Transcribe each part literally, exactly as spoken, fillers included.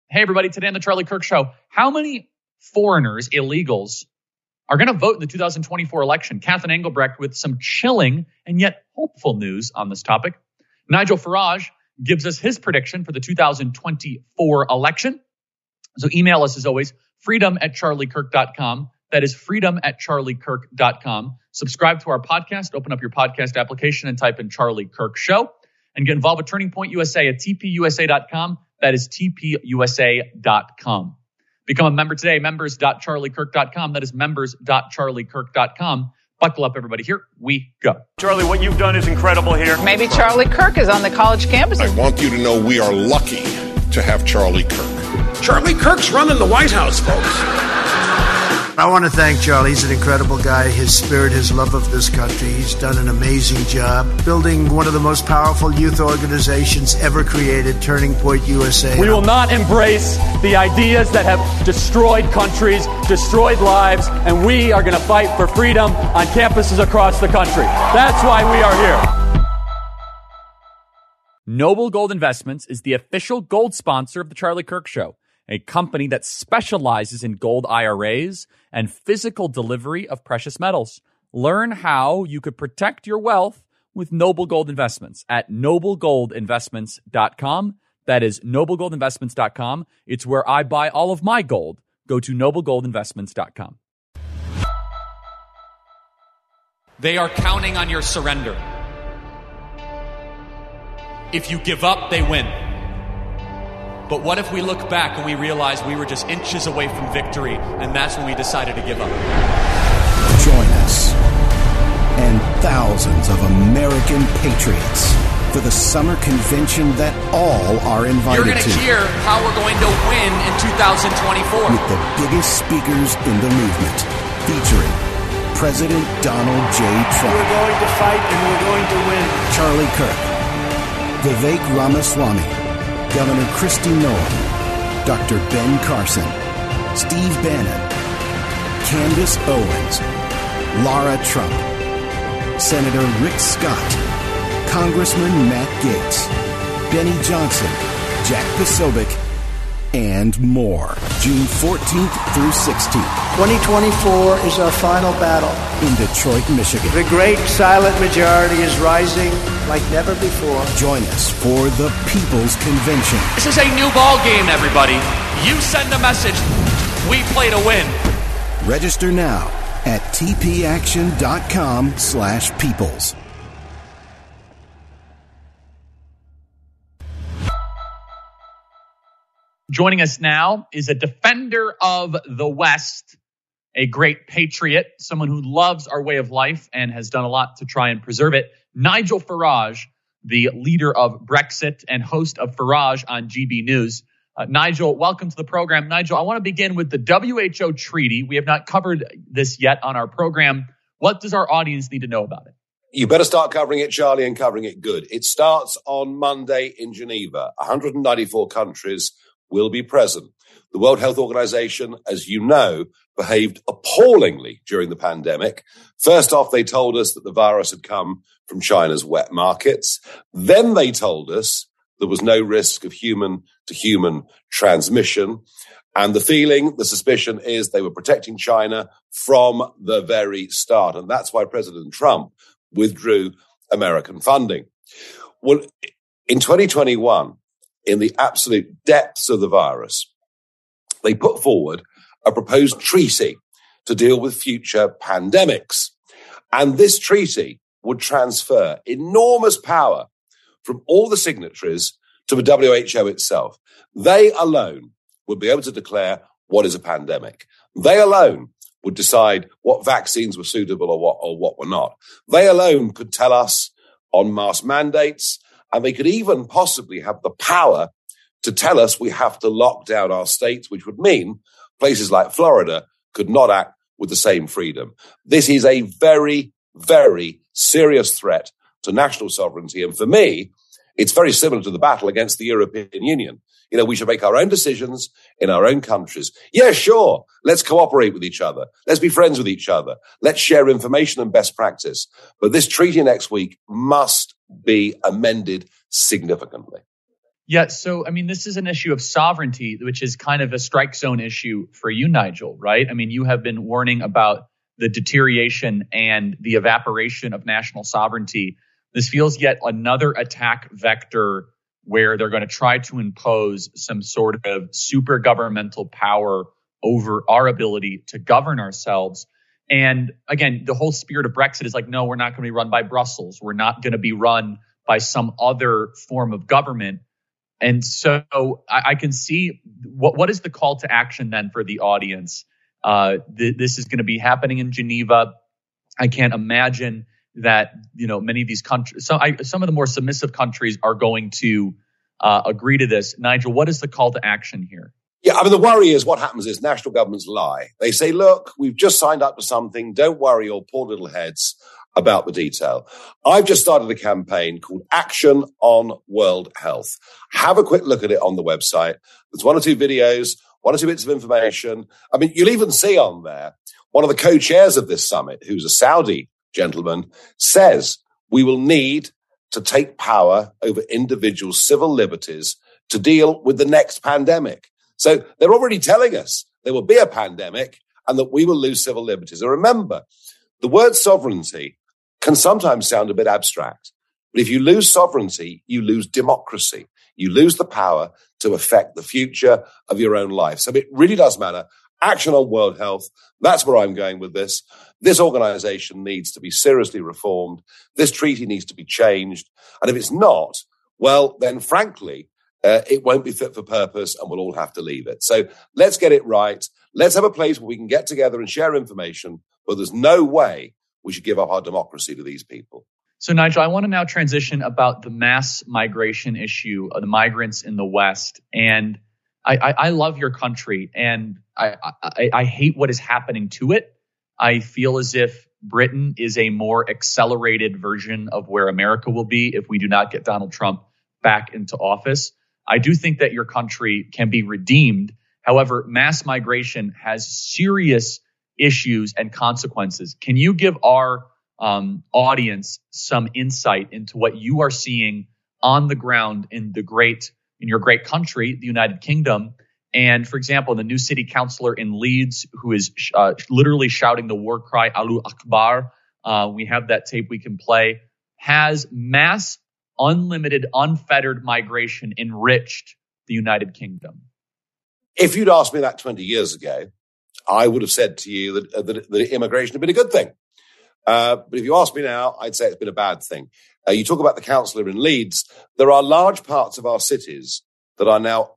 Hey, everybody. Today on the Charlie Kirk Show, how many foreigners, illegals, are going to vote in the two thousand twenty-four election? Kathleen Engelbrecht with some chilling and yet hopeful news on this topic. Nigel Farage gives us his prediction for the two thousand twenty-four election. So email us as always, freedom at charlie kirk dot com. That is freedom at charlie kirk dot com. Subscribe to our podcast. Open up your podcast application and type in Charlie Kirk Show. And get involved with Turning Point U S A at t p u s a dot com. That is t p u s a dot com. Become a member today, members dot charlie kirk dot com. That is members dot charlie kirk dot com. Buckle up, everybody. Here we go. Charlie, what you've done is incredible here. Maybe Charlie Kirk is on the college campus. I want you to know we are lucky to have Charlie Kirk. Charlie Kirk's running the White House, folks. I want to thank Charlie. He's an incredible guy. His spirit, his love of this country. He's done an amazing job building one of the most powerful youth organizations ever created, Turning Point U S A. We will not embrace the ideas that have destroyed countries, destroyed lives, and we are going to fight for freedom on campuses across the country. That's why we are here. Noble Gold Investments is the official gold sponsor of the Charlie Kirk Show, a company that specializes in gold I R As and physical delivery of precious metals. Learn how you could protect your wealth with Noble Gold Investments at noble gold investments dot com. That is noble gold investments dot com. It's where I buy all of my gold. Go to noble gold investments dot com. They are counting on your surrender. If you give up, they win. But what if we look back and we realize we were just inches away from victory, and that's when we decided to give up? Join us and thousands of American patriots for the summer convention that all are invited to. You're going to hear how we're going to win in two thousand twenty-four. With the biggest speakers in the movement, featuring President Donald J. Trump. We're going to fight and we're going to win. Charlie Kirk, Vivek Ramaswamy, Governor Kristi Noem, Doctor Ben Carson, Steve Bannon, Candace Owens, Lara Trump, Senator Rick Scott, Congressman Matt Gaetz, Benny Johnson, Jack Posobiec, and more. June fourteenth through sixteenth. twenty twenty-four is our final battle. In Detroit, Michigan. The great silent majority is rising like never before. Join us for the People's Convention. This is a new ball game, everybody. You send a message, we play to win. Register now at tpaction.com slash peoples. Joining us now is a defender of the West, a great patriot, someone who loves our way of life and has done a lot to try and preserve it. Nigel Farage, the leader of Brexit and host of Farage on G B News. Uh, Nigel, welcome to the program. Nigel, I want to begin with the W H O treaty. We have not covered this yet on our program. What does our audience need to know about it? You better start covering it, Charlie, and covering it good. It starts on Monday in Geneva. one hundred ninety-four countries will be present. The World Health Organization, as you know, behaved appallingly during the pandemic. First off, they told us that the virus had come from China's wet markets. Then they told us there was no risk of human-to-human transmission. And the feeling, the suspicion is they were protecting China from the very start. And that's why President Trump withdrew American funding. Well, in twenty twenty-one, in the absolute depths of the virus, they put forward a proposed treaty to deal with future pandemics. And this treaty would transfer enormous power from all the signatories to the W H O itself. They alone would be able to declare what is a pandemic. They alone would decide what vaccines were suitable or what, or what were not. They alone could tell us on mask mandates, and they could even possibly have the power to tell us we have to lock down our states, which would mean places like Florida could not act with the same freedom. This is a very, very serious threat to national sovereignty. And for me, it's very similar to the battle against the European Union. You know, we should make our own decisions in our own countries. Yeah, sure. Let's cooperate with each other. Let's be friends with each other. Let's share information and best practice. But this treaty next week must be amended significantly. Yeah, so, I mean, this is an issue of sovereignty, which is kind of a strike zone issue for you, Nigel, right? I mean, you have been warning about the deterioration and the evaporation of national sovereignty. This feels yet another attack vector where they're going to try to impose some sort of super governmental power over our ability to govern ourselves. And again, the whole spirit of Brexit is like, no, we're not going to be run by Brussels. We're not going to be run by some other form of government. And so I, I can see what what is the call to action then for the audience? Uh, th- this is going to be happening in Geneva. I can't imagine that, you know, many of these countries, so I, some of the more submissive countries are going to uh, agree to this. Nigel, what is the call to action here? Yeah, I mean, the worry is what happens is national governments lie. They say, look, we've just signed up to something. Don't worry your poor little heads about the detail. I've just started a campaign called Action on World Health. Have a quick look at it on the website. There's one or two videos, one or two bits of information. I mean, you'll even see on there, one of the co-chairs of this summit, who's a Saudi gentleman, says we will need to take power over individual civil liberties to deal with the next pandemic. So they're already telling us there will be a pandemic and that we will lose civil liberties. And remember, the word sovereignty can sometimes sound a bit abstract. But if you lose sovereignty, you lose democracy. You lose the power to affect the future of your own life. So it really does matter. Action on World Health. That's where I'm going with this. This organization needs to be seriously reformed. This treaty needs to be changed. And if it's not, well, then frankly, uh, it won't be fit for purpose and we'll all have to leave it. So let's get it right. Let's have a place where we can get together and share information, but there's no way we should give up our democracy to these people. So, Nigel, I want to now transition about the mass migration issue of the migrants in the West. And I, I, I love your country, and I, I, I hate what is happening to it. I feel as if Britain is a more accelerated version of where America will be if we do not get Donald Trump back into office. I do think that your country can be redeemed. However, mass migration has serious issues and consequences. Can you give our um, audience some insight into what you are seeing on the ground in the great, in your great country, the United Kingdom? And for example, the new city councillor in Leeds, who is uh, literally shouting the war cry, Allahu Akbar, uh, we have that tape we can play, has mass, unlimited, unfettered migration enriched the United Kingdom? If you'd asked me that twenty years ago, I would have said to you that, uh, that, that immigration had been a good thing. Uh, but if you ask me now, I'd say it's been a bad thing. Uh, you talk about the councillor in Leeds. There are large parts of our cities that are now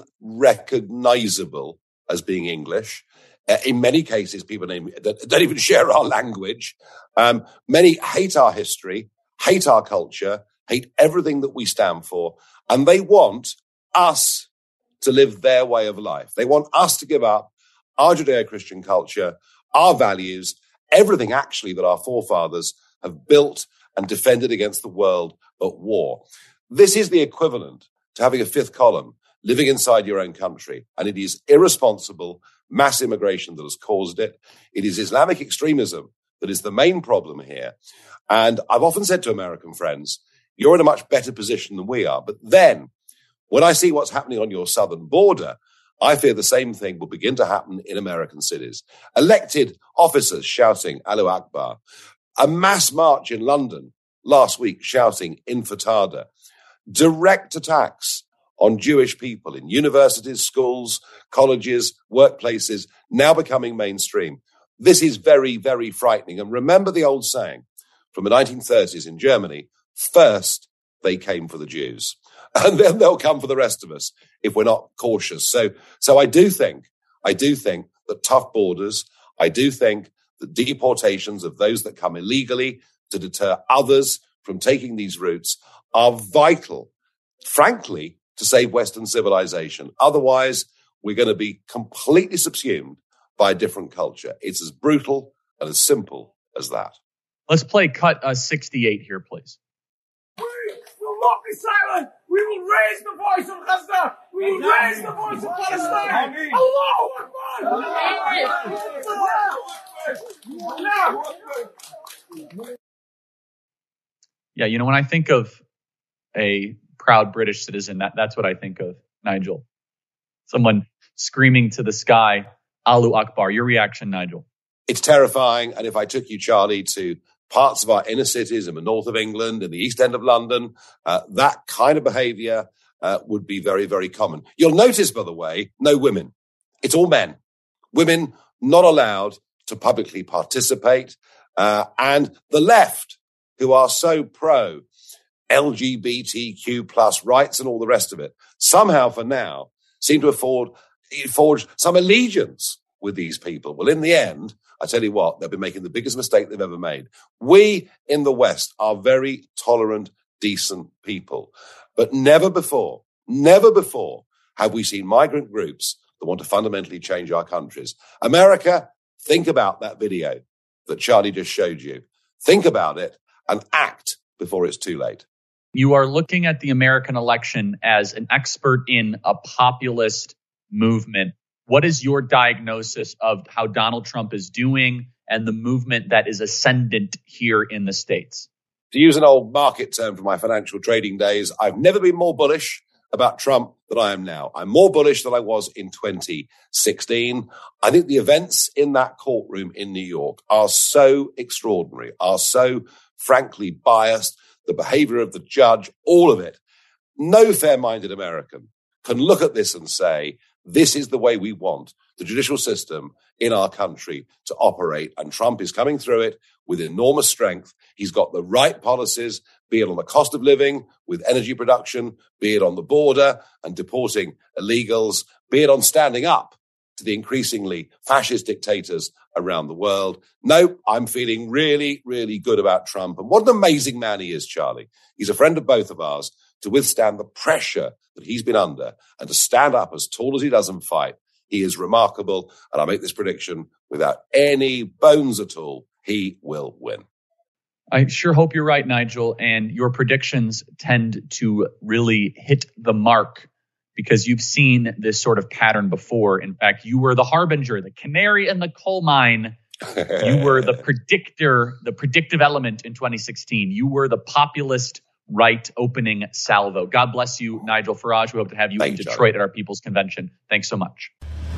unrecognisable as being English. Uh, in many cases, people name, don't, don't even share our language. Um, many hate our history, hate our culture, hate everything that we stand for. And they want us to live their way of life. They want us to give up our Judeo-Christian culture, our values, everything actually that our forefathers have built and defended against the world at war. This is the equivalent to having a fifth column living inside your own country. And it is irresponsible mass immigration that has caused it. It is Islamic extremism that is the main problem here. And I've often said to American friends, you're in a much better position than we are. But then when I see what's happening on your southern border, I fear the same thing will begin to happen in American cities. Elected officers shouting Allahu Akbar. A mass march in London last week shouting Intifada. Direct attacks on Jewish people in universities, schools, colleges, workplaces, now becoming mainstream. This is very, very frightening. And remember the old saying from the nineteen thirties in Germany, first they came for the Jews. And then they'll come for the rest of us if we're not cautious. So, so I do think, I do think that tough borders, I do think that deportations of those that come illegally to deter others from taking these routes are vital, frankly, to save Western civilization. Otherwise, we're going to be completely subsumed by a different culture. It's as brutal and as simple as that. Let's play cut uh, sixty-eight here, please. We will not be silent. We will raise the voice of Gaza. We will raise the voice of Palestine. Allahu Akbar. Yeah, you know, when I think of a proud British citizen. That, that's what I think of, Nigel. Someone screaming to the sky, Allahu Akbar. Your reaction, Nigel? It's terrifying. And if I took you, Charlie, to parts of our inner cities in the north of England, in the East End of London, uh, that kind of behavior uh, would be very, very common. You'll notice, by the way, no women. It's all men. Women not allowed to publicly participate. Uh, and the left, who are so pro L G B T Q plus rights and all the rest of it, somehow for now seem to afford, forge some allegiance with these people. Well, in the end, I tell you what, they've been making the biggest mistake they've ever made. We in the West are very tolerant, decent people. But never before, never before have we seen migrant groups that want to fundamentally change our countries. America, think about that video that Charlie just showed you. Think about it and act before it's too late. You are looking at the American election as an expert in a populist movement. What is your diagnosis of how Donald Trump is doing and the movement that is ascendant here in the States? To use an old market term from my financial trading days, I've never been more bullish about Trump than I am now. I'm more bullish than I was in twenty sixteen. I think the events in that courtroom in New York are so extraordinary, are so frankly biased. The behavior of the judge, all of it. No fair-minded American can look at this and say, this is the way we want the judicial system in our country to operate. And Trump is coming through it with enormous strength. He's got the right policies, be it on the cost of living, with energy production, be it on the border and deporting illegals, be it on standing up to the increasingly fascist dictators around the world. No, I'm feeling really, really good about Trump. And what an amazing man he is, Charlie. He's a friend of both of ours. To withstand the pressure that he's been under and to stand up as tall as he does and fight, he is remarkable. And I make this prediction without any bones at all. He will win. I sure hope you're right, Nigel. And your predictions tend to really hit the mark because you've seen this sort of pattern before. In fact, you were the harbinger, the canary in the coal mine. You were the predictor, the predictive element in twenty sixteen. You were the populist right opening salvo. God bless you, Nigel Farage. We hope to have you Thank in Detroit you, at our People's Convention. Thanks so much.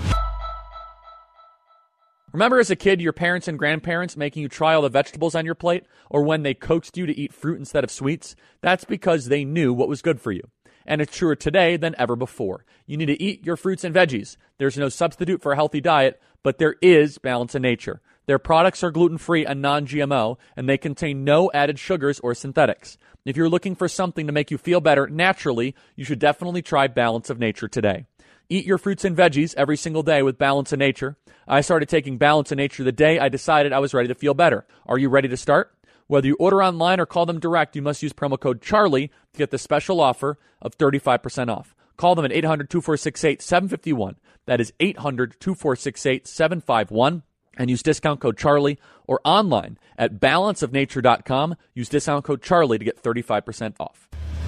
Remember as a kid, your parents and grandparents making you try all the vegetables on your plate, or when they coaxed you to eat fruit instead of sweets? That's because they knew what was good for you. And it's truer today than ever before. You need to eat your fruits and veggies. There's no substitute for a healthy diet, but there is Balance of Nature. Their products are gluten-free and non-G M O, and they contain no added sugars or synthetics. If you're looking for something to make you feel better naturally, you should definitely try Balance of Nature today. Eat your fruits and veggies every single day with Balance of Nature. I started taking Balance of Nature the day I decided I was ready to feel better. Are you ready to start? Whether you order online or call them direct, you must use promo code CHARLIE to get the special offer of thirty-five percent off. Call them at eight hundred, two four six, eight, seven five one. That is eight hundred, two four six, eight, seven five one. And use discount code CHARLIE, or online at balance of nature dot com. Use discount code CHARLIE to get thirty-five percent off.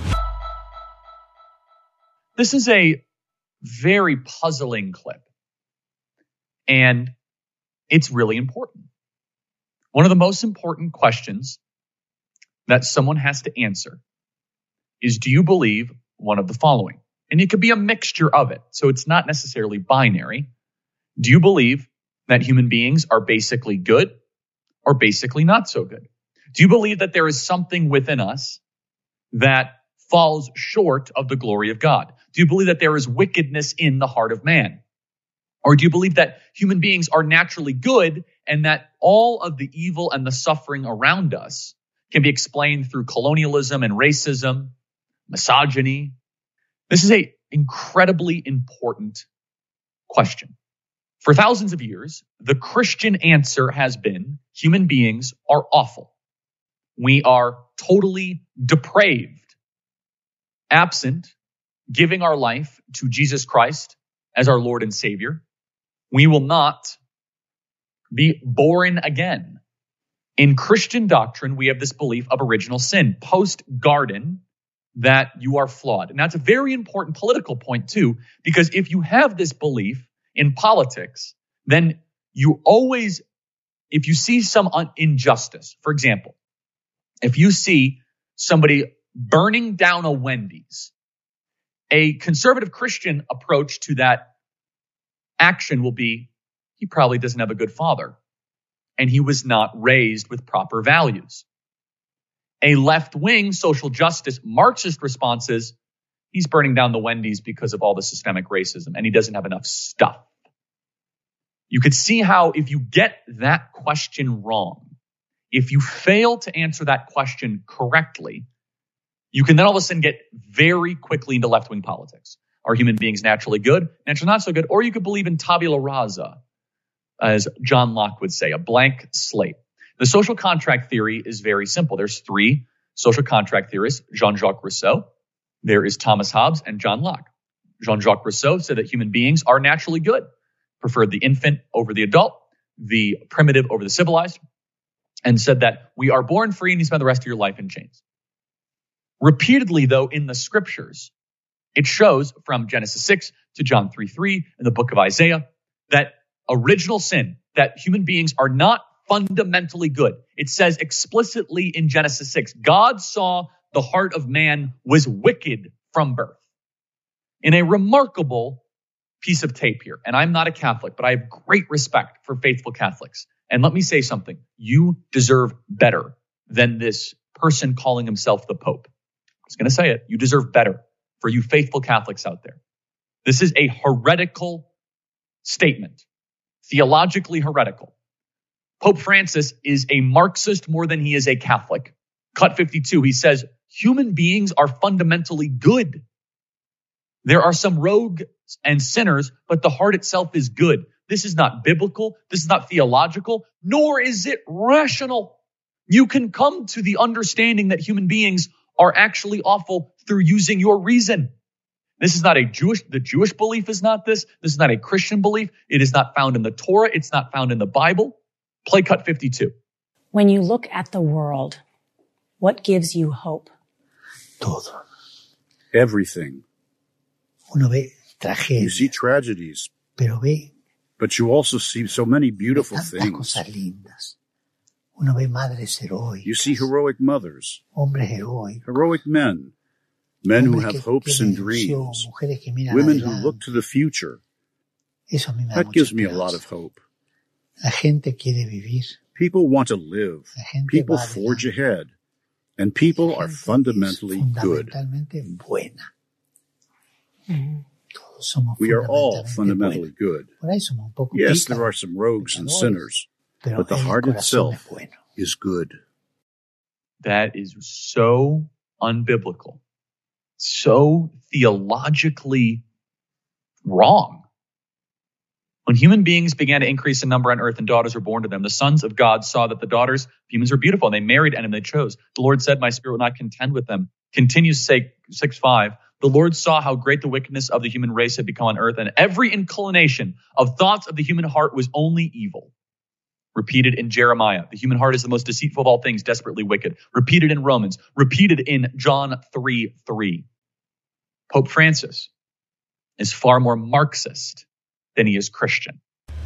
This is a very puzzling clip, and it's really important. One of the most important questions that someone has to answer is, do you believe one of the following? And it could be a mixture of it, so it's not necessarily binary. Do you believe that human beings are basically good or basically not so good? Do you believe that there is something within us that falls short of the glory of God? Do you believe that there is wickedness in the heart of man? Or do you believe that human beings are naturally good and that all of the evil and the suffering around us can be explained through colonialism and racism, misogyny? This is an incredibly important question. For thousands of years, the Christian answer has been human beings are awful. We are totally depraved. Absent giving our life to Jesus Christ as our Lord and Savior, we will not be born again. In Christian doctrine, we have this belief of original sin, post-garden, that you are flawed. And that's a very important political point too, because if you have this belief in politics, then you always, if you see some un- injustice, for example, if you see somebody burning down a Wendy's. A conservative Christian approach to that action will be, he probably doesn't have a good father, and he was not raised with proper values. A left-wing social justice Marxist response is, he's burning down the Wendy's because of all the systemic racism, and he doesn't have enough stuff. You could see how if you get that question wrong, if you fail to answer that question correctly, you can then all of a sudden get very quickly into left-wing politics. Are human beings naturally good, naturally not so good? Or you could believe in tabula rasa, as John Locke would say, a blank slate. The social contract theory is very simple. There's three social contract theorists, Jean-Jacques Rousseau, there is Thomas Hobbes, and John Locke. Jean-Jacques Rousseau said that human beings are naturally good, preferred the infant over the adult, the primitive over the civilized, and said that we are born free and you spend the rest of your life in chains. Repeatedly, though, in the scriptures, it shows from Genesis six to John three three in the book of Isaiah that original sin, that human beings are not fundamentally good. It says explicitly in Genesis six, God saw the heart of man was wicked from birth. In a remarkable piece of tape here, and I'm not a Catholic, but I have great respect for faithful Catholics. And let me say something. You deserve better than this person calling himself the Pope. I was going to say it. You deserve better for you faithful Catholics out there. This is a heretical statement, theologically heretical. Pope Francis is a Marxist more than he is a Catholic. Cut fifty-two, he says, human beings are fundamentally good. There are some rogues and sinners, but the heart itself is good. This is not biblical. This is not theological, nor is it rational. You can come to the understanding that human beings are actually awful through using your reason. This is not a Jewish, the Jewish belief is not this. This is not a Christian belief. It is not found in the Torah. It's not found in the Bible. Play cut fifty-two. When you look at the world, what gives you hope? Todo. Everything. Uno ve tragedias. You see tragedies. Pero ve. But you also see so many beautiful tantas things. Cosas lindas. Uno ve madres heroicas. You see heroic mothers. Hombres heroicos. Heroic men. Men who Hombres have que hopes and tienen dreams. ilusión, mujeres que miran Women adelante. who look to the future. Eso a mí me da That mucha gives me a esperanza. lot of hope. La gente quiere vivir. People want to live. La gente People va forge adelante. ahead. And people La are gente fundamentally es good. fundamentalmente buena. Todos somos We are all fundamentalmente fundamentally buenos. good. Por ahí somos un poco Yes, pícaros, there are some rogues and pecadores, sinners, pero but the el heart corazón itself es bueno. is good. That is so unbiblical, so theologically wrong. When human beings began to increase in number on earth and daughters were born to them, the sons of God saw that the daughters of humans were beautiful, and they married and they chose. The Lord said, my spirit will not contend with them. Continues to say, six five, the Lord saw how great the wickedness of the human race had become on earth, and every inclination of thoughts of the human heart was only evil. Repeated in Jeremiah, the human heart is the most deceitful of all things, desperately wicked. Repeated in Romans, repeated in John three three. Pope Francis is far more Marxist than he is Christian.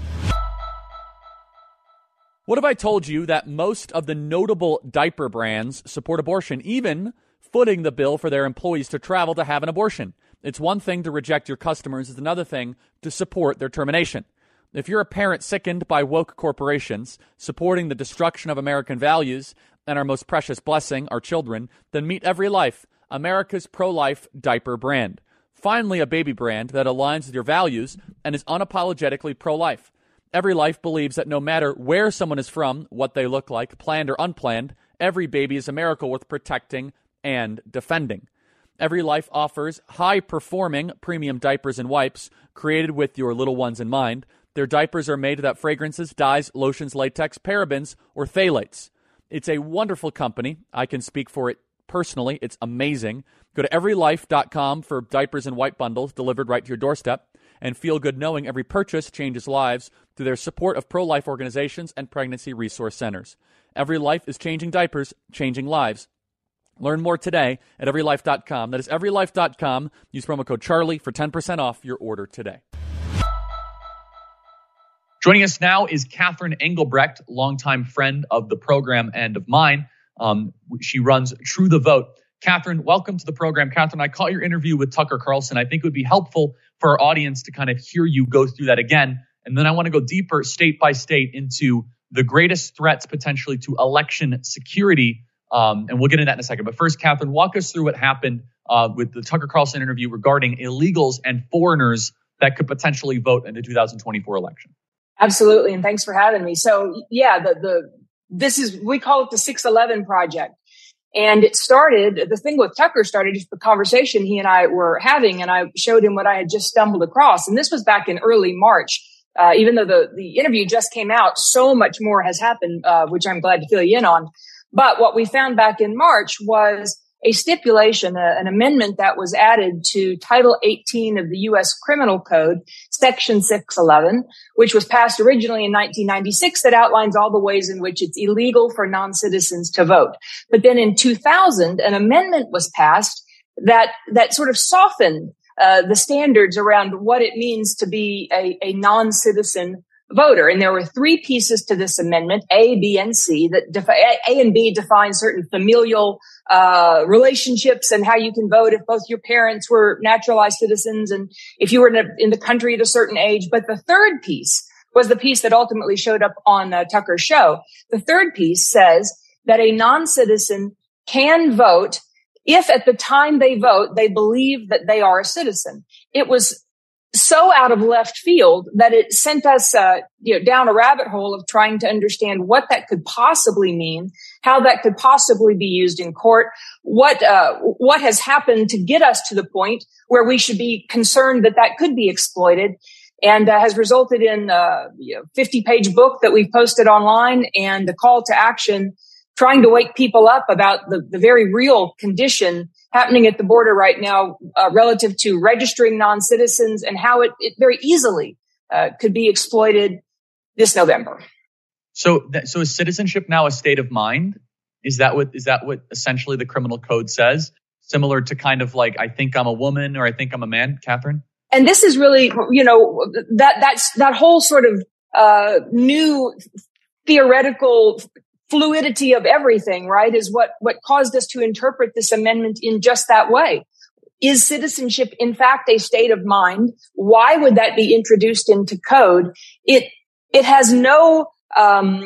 What if I told you that most of the notable diaper brands support abortion, even footing the bill for their employees to travel to have an abortion? It's one thing to reject your customers, it's another thing to support their termination. If you're a parent sickened by woke corporations supporting the destruction of American values and our most precious blessing, our children, then meet Every Life, America's pro-life diaper brand. Finally, a baby brand that aligns with your values and is unapologetically pro-life. Every Life believes that no matter where someone is from, what they look like, planned or unplanned, every baby is a miracle worth protecting and defending. Every Life offers high-performing premium diapers and wipes created with your little ones in mind. Their diapers are made without fragrances, dyes, lotions, latex, parabens, or phthalates. It's a wonderful company. I can speak for it personally. It's amazing. Go to every life dot com for diapers and wipe bundles delivered right to your doorstep, and feel good knowing every purchase changes lives through their support of pro-life organizations and pregnancy resource centers. Every Life is changing diapers, changing lives. Learn more today at every life dot com. That is every life dot com. Use promo code Charlie for ten percent off your order today. Joining us now is Catherine Engelbrecht, longtime friend of the program and of mine. Um, she runs True the Vote. Catherine, welcome to the program. Catherine, I caught your interview with Tucker Carlson. I think it would be helpful for our audience to kind of hear you go through that again. And then I want to go deeper state by state into the greatest threats potentially to election security. Um, and we'll get into that in a second. But first, Catherine, walk us through what happened uh, with the Tucker Carlson interview regarding illegals and foreigners that could potentially vote in the two thousand twenty-four election. Absolutely. And thanks for having me. So yeah, the, the, this is, we call it the six eleven Project. And it started, the thing with Tucker started just the conversation he and I were having, and I showed him what I had just stumbled across. And this was back in early March. Uh, even though the, the interview just came out, so much more has happened, uh, which I'm glad to fill you in on. But what we found back in March was a stipulation, a, an amendment that was added to Title eighteen of the U S Criminal Code, Section six eleven, which was passed originally in nineteen ninety-six, that outlines all the ways in which it's illegal for non-citizens to vote. But then in two thousand, an amendment was passed that, that sort of softened uh, the standards around what it means to be a, a non-citizen voter. And there were three pieces to this amendment, A, B, and C, that defi- A and B define certain familial uh relationships and how you can vote if both your parents were naturalized citizens and if you were in, a, in the country at a certain age. But the third piece was the piece that ultimately showed up on uh, Tucker's show. The third piece says that a non-citizen can vote if at the time they vote, they believe that they are a citizen. It was so out of left field that it sent us uh, you know, down a rabbit hole of trying to understand what that could possibly mean, how that could possibly be used in court, what uh, what has happened to get us to the point where we should be concerned that that could be exploited, and uh, has resulted in a you know, fifty-page book that we've posted online and a call to action trying to wake people up about the, the very real condition happening at the border right now uh, relative to registering non-citizens and how it, it very easily uh, could be exploited this November. So, that, so is citizenship now a state of mind? Is that what is that what essentially the criminal code says? Similar to kind of like, I think I'm a woman or I think I'm a man, Catherine? And this is really, you know, that that's that whole sort of uh, new theoretical fluidity of everything, right, is what, what caused us to interpret this amendment in just that way. Is citizenship, in fact, a state of mind? Why would that be introduced into code? It, it has no, um,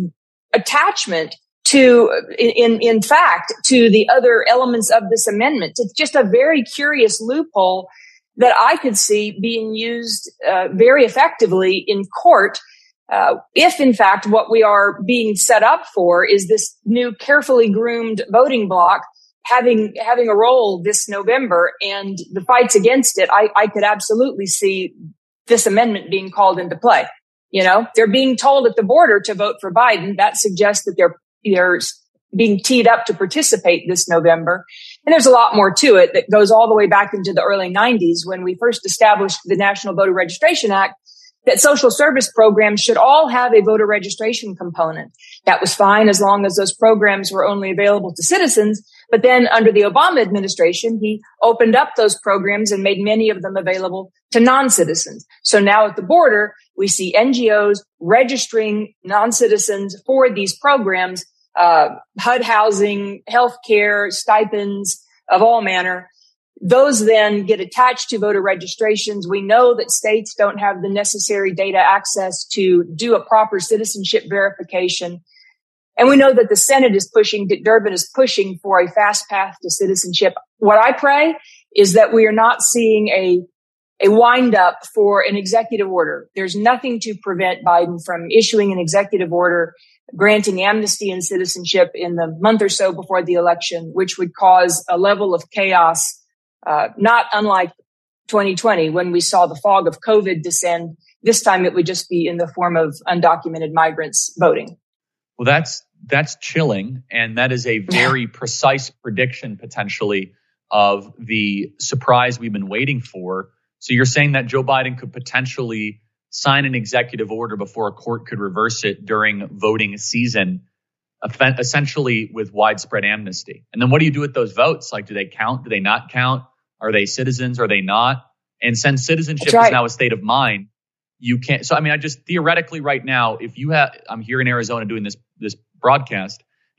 attachment to, in, in fact, to the other elements of this amendment. It's just a very curious loophole that I could see being used, uh, very effectively in court. Uh, if, in fact, what we are being set up for is this new carefully groomed voting bloc having having a role this November and the fights against it, I, I could absolutely see this amendment being called into play. You know, they're being told at the border to vote for Biden. That suggests that they're, they're being teed up to participate this November. And there's a lot more to it that goes all the way back into the early nineties when we first established the National Voter Registration Act, that social service programs should all have a voter registration component. That was fine as long as those programs were only available to citizens. But then under the Obama administration, he opened up those programs and made many of them available to non-citizens. So now at the border, we see N G Os registering non-citizens for these programs, uh, H U D housing, healthcare, stipends of all manner. Those then get attached to voter registrations. We know that states don't have the necessary data access to do a proper citizenship verification. And we know that the Senate is pushing, Dick Durbin is pushing for a fast path to citizenship. What I pray is that we are not seeing a, a wind up for an executive order. There's nothing to prevent Biden from issuing an executive order granting amnesty and citizenship in the month or so before the election, which would cause a level of chaos Uh, not unlike twenty twenty when we saw the fog of COVID descend. This time it would just be in the form of undocumented migrants voting. Well, that's that's chilling. And that is a very precise prediction potentially of the surprise we've been waiting for. So you're saying that Joe Biden could potentially sign an executive order before a court could reverse it during voting season, essentially with widespread amnesty. And then what do you do with those votes? Like, do they count? Do they not count? Are they citizens? Are they not? And since citizenship right. is now a state of mind, you can't. So, I mean, I just theoretically right now, if you have, I'm here in Arizona doing this, this broadcast,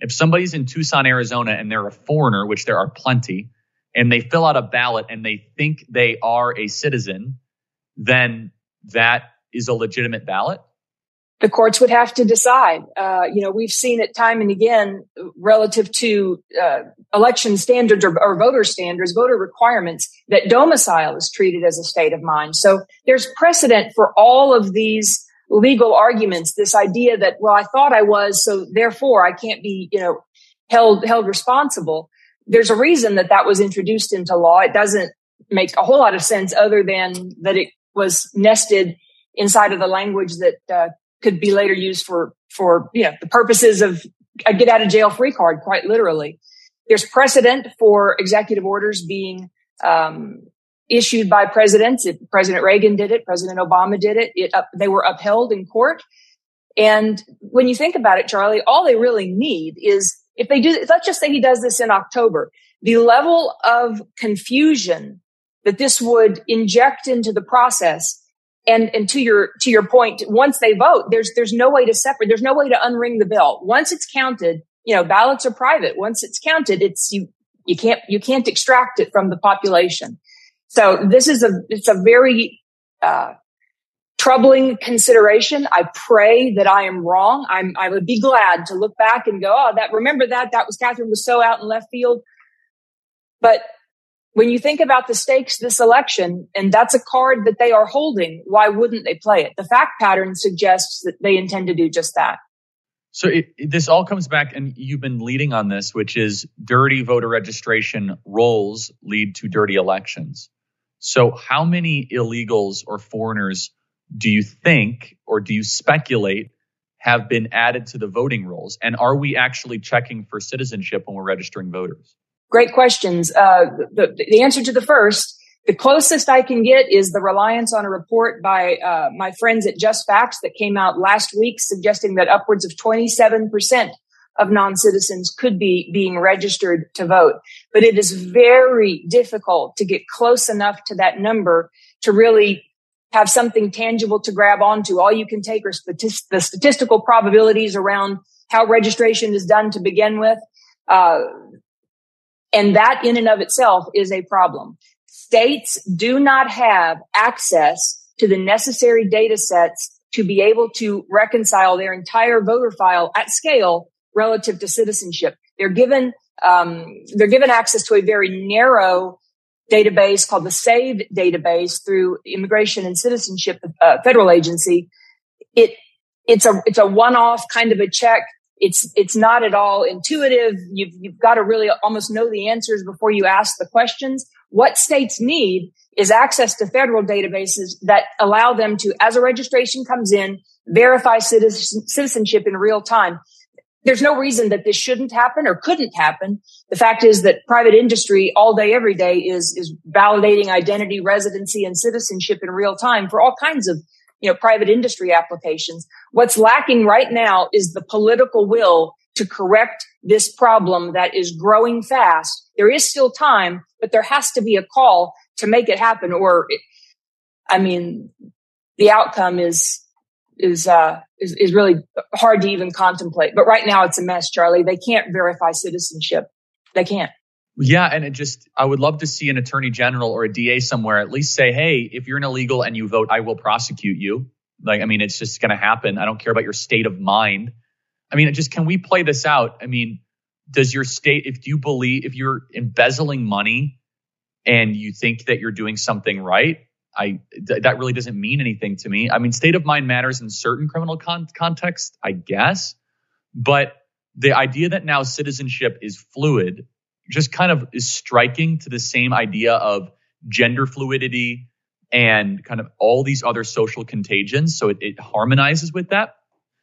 If somebody's in Tucson, Arizona, and they're a foreigner, which there are plenty, and they fill out a ballot and they think they are a citizen, then that is a legitimate ballot? The courts would have to decide. Uh, you know, we've seen it time and again relative to uh, election standards or, or voter standards, voter requirements, that domicile is treated as a state of mind. So there's precedent for all of these legal arguments, this idea that, well, I thought I was, so therefore I can't be, you know, held held responsible. There's a reason that that was introduced into law. It doesn't make a whole lot of sense other than that it was nested inside of the language that uh, could be later used for, for, you know, the purposes of a get out of jail free card, quite literally. There's precedent for executive orders being um, issued by presidents. It, President Reagan did it. President Obama did it. It up, they were upheld in court. And when you think about it, Charlie, all they really need is, if they do, let's just say he does this in October, the level of confusion that this would inject into the process. And, and to your, to your point, once they vote, there's, there's no way to separate. There's no way to unring the bell. Once it's counted, you know, ballots are private. Once it's counted, it's, you, you can't, you can't extract it from the population. So this is a, it's a very, uh, troubling consideration. I pray that I am wrong. I'm, I would be glad to look back and go, oh, that, remember that, that was, Catherine was so out in left field. But when you think about the stakes this election, and that's a card that they are holding, why wouldn't they play it? The fact pattern suggests that they intend to do just that. So it, it, this all comes back, and you've been leading on this, which is dirty voter registration rolls lead to dirty elections. So how many illegals or foreigners do you think, or do you speculate, have been added to the voting rolls? And are we actually checking for citizenship when we're registering voters? Great questions. Uh, the, the answer to the first, the closest I can get is the reliance on a report by uh, my friends at Just Facts that came out last week, suggesting that upwards of twenty-seven percent of non-citizens could be being registered to vote. But it is very difficult to get close enough to that number to really have something tangible to grab onto. All you can take are statist- the statistical probabilities around how registration is done to begin with. Uh, and that in and of itself is a problem. States do not have access to the necessary data sets to be able to reconcile their entire voter file at scale relative to citizenship. They're given, um, they're given access to a very narrow database called the SAVE database through Immigration and Citizenship uh, Federal Agency. It it's a it's a one-off kind of a check. It's it's not at all intuitive. You've you've got to really almost know the answers before you ask the questions. What states need is access to federal databases that allow them to, as a registration comes in, verify citizen, citizenship in real time. There's no reason that this shouldn't happen or couldn't happen. The fact is that private industry all day, every day is, is validating identity, residency, and citizenship in real time for all kinds of, you know, private industry applications. What's lacking right now is the political will to correct this problem that is growing fast. There is still time, but there has to be a call to make it happen, or, it, I mean, the outcome is, is, uh, is, is really hard to even contemplate. But right now it's a mess, Charlie. They can't verify citizenship. They can't. Yeah. And it just, I would love to see an attorney general or a D A somewhere at least say, hey, if you're an illegal and you vote, I will prosecute you. Like, I mean, it's just going to happen. I don't care about your state of mind. I mean, it just, can we play this out? I mean, does your state, if you believe, if you're embezzling money and you think that you're doing something right, I, th- that really doesn't mean anything to me. I mean, state of mind matters in certain criminal con- contexts, I guess. But the idea that now citizenship is fluid just kind of is striking to the same idea of gender fluidity and kind of all these other social contagions. So it, it harmonizes with that.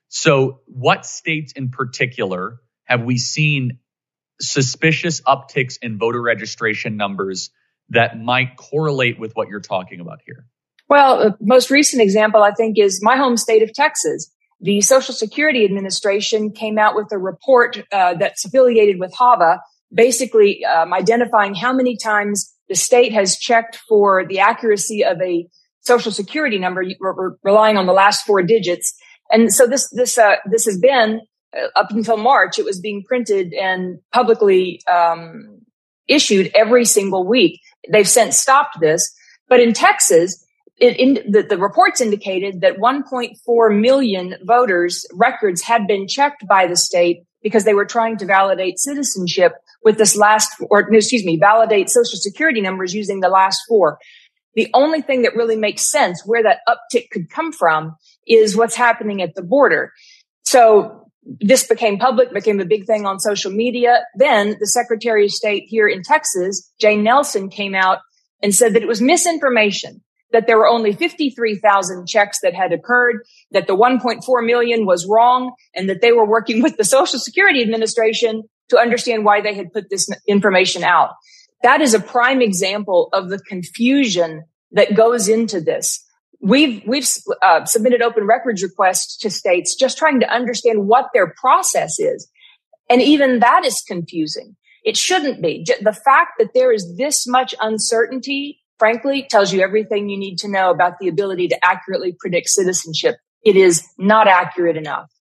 So what states in particular have we seen suspicious upticks in voter registration numbers that might correlate with what you're talking about here? Well, the most recent example, I think, is my home state of Texas. The Social Security Administration came out with a report uh, that's affiliated with HAVA, basically um, identifying how many times the state has checked for the accuracy of a Social Security number, re- re- relying on the last four digits. And so this this uh, this has been uh, up until March, it was being printed and publicly um, issued every single week. They've since stopped this. But in Texas, it, in, the, the reports indicated that one point four million voters' records had been checked by the state because they were trying to validate citizenship with this last, or excuse me, validate Social Security numbers using the last four. The only thing that really makes sense where that uptick could come from is what's happening at the border. So this became public, became a big thing on social media. Then the Secretary of State here in Texas, Jay Nelson, came out and said that it was misinformation, that there were only fifty-three thousand checks that had occurred, that the one point four million was wrong, and that they were working with the Social Security Administration to understand why they had put this information out. That is a prime example of the confusion that goes into this. We've, we've uh, submitted open records requests to states just trying to understand what their process is. And even that is confusing. It shouldn't be. The fact that there is this much uncertainty, frankly, tells you everything you need to know about the ability to accurately predict citizenship. It is not accurate enough.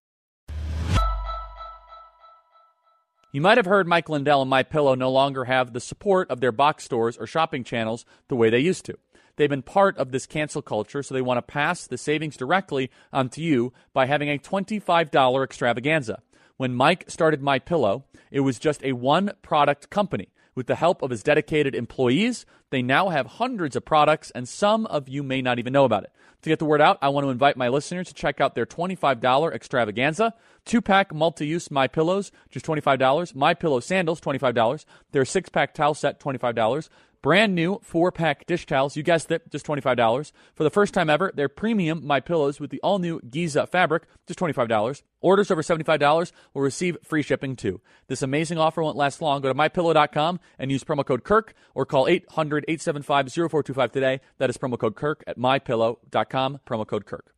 You might have heard Mike Lindell and MyPillow no longer have the support of their box stores or shopping channels the way they used to. They've been part of this cancel culture, so they want to pass the savings directly onto you by having a twenty-five dollars extravaganza. When Mike started MyPillow, it was just a one-product company. With the help of his dedicated employees, they now have hundreds of products, and some of you may not even know about it. To get the word out, I want to invite my listeners to check out their twenty-five dollars extravaganza. Two-pack multi-use MyPillows, just twenty-five dollars. MyPillow sandals, twenty-five dollars. Their six-pack towel set, twenty-five dollars. Brand new four-pack dish towels, you guessed it, just twenty-five dollars. For the first time ever, their premium MyPillows with the all-new Giza fabric, just twenty-five dollars. Orders over seventy-five dollars will receive free shipping too. This amazing offer won't last long. Go to my pillow dot com and use promo code Kirk or call eight hundred, eight seven five, zero four two five today. That is promo code Kirk at my pillow dot com, promo code Kirk.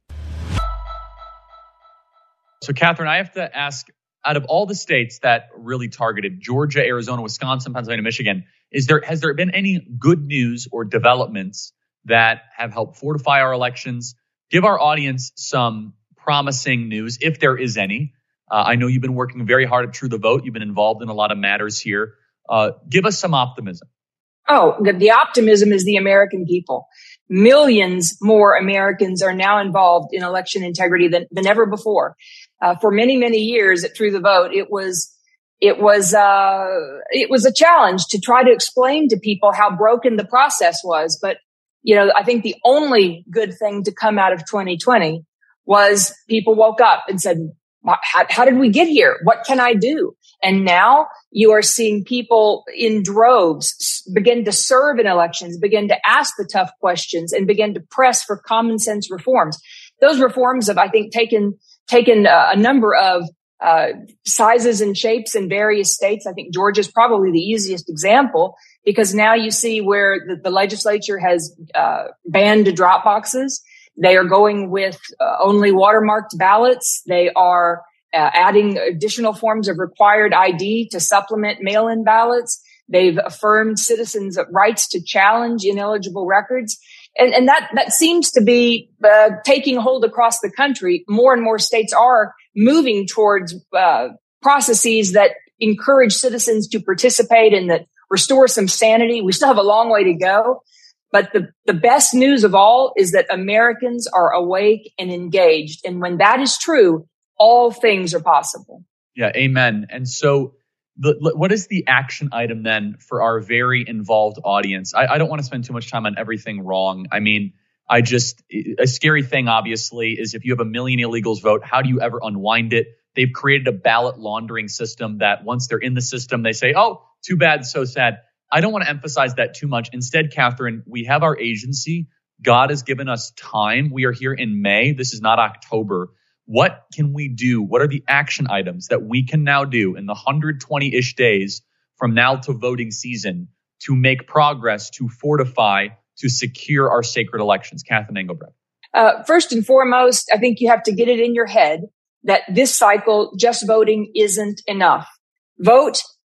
So, Catherine, I have to ask, out of all the states that really targeted Georgia, Arizona, Wisconsin, Pennsylvania, Michigan, is there has there been any good news or developments that have helped fortify our elections? Give our audience some promising news, if there is any. Uh, I know you've been working very hard at True the Vote. You've been involved in a lot of matters here. Uh, give us some optimism. Oh, the, the optimism is the American people. Millions more Americans are now involved in election integrity than, than ever before. Uh, for many, many years at True the Vote, it was It was, uh, it was a challenge to try to explain to people how broken the process was. But, you know, I think the only good thing to come out of twenty twenty was people woke up and said, how, how did we get here? What can I do? And now you are seeing people in droves begin to serve in elections, begin to ask the tough questions, and begin to press for common sense reforms. Those reforms have, I think, taken, taken a, a number of Uh, sizes and shapes in various states. I think Georgia is probably the easiest example because now you see where the, the legislature has uh, banned drop boxes. They are going with uh, only watermarked ballots. They are uh, adding additional forms of required I D to supplement mail-in ballots. They've affirmed citizens' rights to challenge ineligible records. And, and that, that seems to be uh, taking hold across the country. More and more states are moving towards uh, processes that encourage citizens to participate and that restore some sanity. We still have a long way to go. But the, the best news of all is that Americans are awake and engaged. And when that is true, all things are possible. Yeah, amen. And so the, what is the action item then for our very involved audience? I, I don't want to spend too much time on everything wrong. I mean, I just, a scary thing, obviously, is if you have a million illegals vote, how do you ever unwind it? They've created a ballot laundering system that once they're in the system, they say, oh, too bad, so sad. I don't want to emphasize that too much. Instead, Catherine, we have our agency. God has given us time. We are here in May. This is not October. What can we do? What are the action items that we can now do in the one hundred twenty-ish days from now to voting season to make progress, to fortify, to secure our sacred elections? Catherine Engelbrecht. Uh, first and foremost, I think you have to get it in your head that this cycle, just voting isn't enough. Vote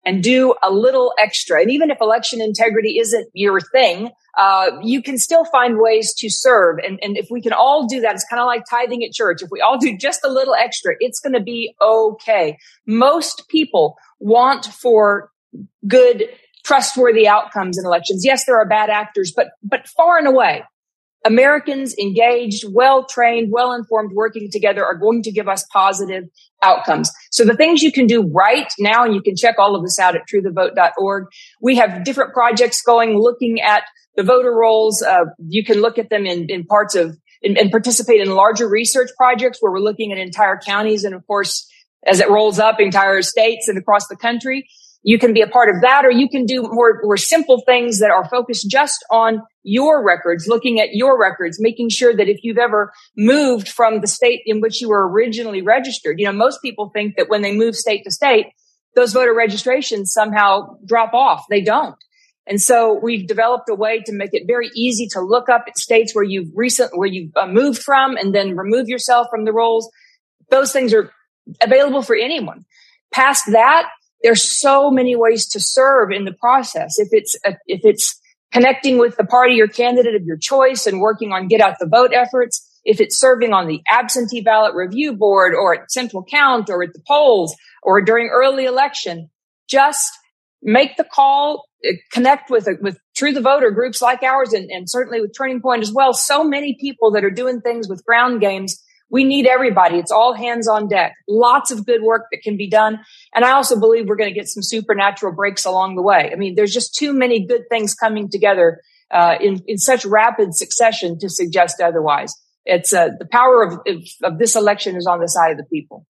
and do a little extra. And even if election integrity isn't your thing, uh, you can still find ways to serve. And, and if we can all do that, it's kind of like tithing at church. If we all do just a little extra, it's going to be okay. Most people want for good, trustworthy outcomes in elections. Yes, there are bad actors, but, but far and away, Americans engaged, well-trained, well-informed, working together are going to give us positive outcomes. So the things you can do right now, and you can check all of this out at true the vote dot org. We have different projects going, looking at the voter rolls. Uh, you can look at them in, in parts of, and, and participate in larger research projects where we're looking at entire counties and, of course, as it rolls up, entire states and across the country. You can be a part of that, or you can do more, more simple things that are focused just on your records, looking at your records, making sure that if you've ever moved from the state in which you were originally registered, you know, most people think that when they move state to state, those voter registrations somehow drop off. They don't. And so we've developed a way to make it very easy to look up at states where you've recent, where you've uh, moved from and then remove yourself from the rolls. Those things are available for anyone. Past that, there's so many ways to serve in the process. If it's, a, if it's connecting with the party or candidate of your choice and working on get out the vote efforts, if it's serving on the absentee ballot review board or at central count or at the polls or during early election, just make the call, connect with, with True the Voter groups like ours and, and certainly with Turning Point as well. So many people that are doing things with ground games. We need everybody. It's all hands on deck. Lots of good work that can be done. And I also believe we're going to get some supernatural breaks along the way. I mean, there's just too many good things coming together uh, in, in such rapid succession to suggest otherwise. It's uh, the power of, of, of this election is on the side of the people.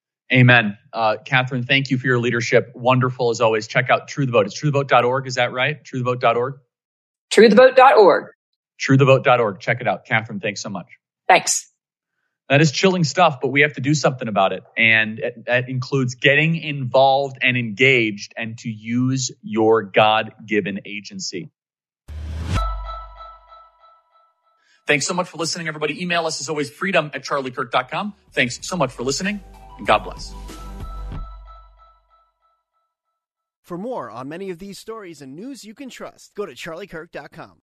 Amen. Uh, Catherine, thank you for your leadership. Wonderful as always. Check out True the Vote. It's true the vote dot org. Is that right? true the vote dot org? true the vote dot org. true the vote dot org. Check it out. Catherine, thanks so much. Thanks. That is chilling stuff, but we have to do something about it. And that includes getting involved and engaged and to use your God-given agency. Thanks so much for listening, everybody. Email us as always, freedom at charlie kirk dot com. Thanks so much for listening, and God bless. For more on many of these stories and news you can trust, go to charlie kirk dot com.